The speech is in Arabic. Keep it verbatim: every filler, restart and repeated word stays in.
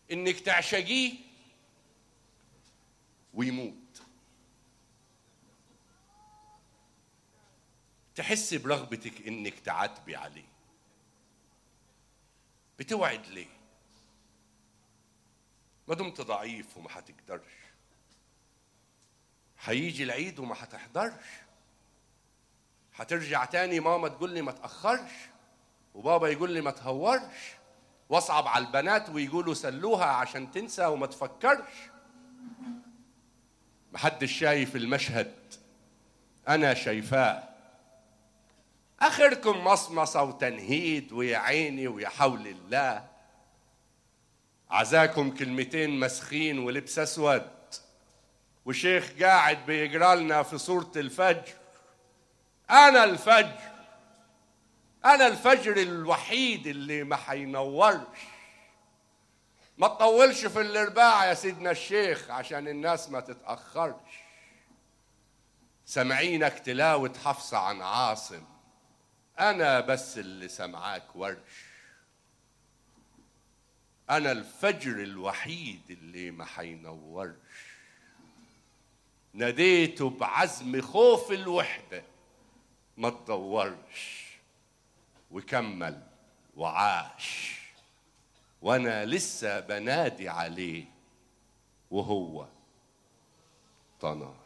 انك تعشقيه ويموت، تحسي برغبتك انك تعاتبي عليه. بتوعد ليه؟ ما دمت ضعيف وما هتقدرش. هيجي العيد وما هتحضرش، هترجع تاني ماما تقول لي ما تأخرش، وبابا يقول لي ما تهورش، واصعب على البنات ويقولوا سلوها عشان تنسى وما تفكرش. محدش شايف المشهد، انا شايفاه. اخركم مصمصه وتنهيد ويا عيني ويا حول الله. عزاكم كلمتين مسخين ولبس اسود، وشيخ قاعد بيقرا لنا في سوره الفجر. انا الفجر، انا الفجر الوحيد اللي ما حينورش. ما تطولش في الارباع يا سيدنا الشيخ عشان الناس ما تتاخرش. سمعينك تلاوه حفصه عن عاصم، انا بس اللي سمعاك ورش. انا الفجر الوحيد اللي ما حينورش. ناديته بعزم خوف الوحده ما تدورش، وكمل وعاش، وانا لسه بنادي عليه وهو طناش.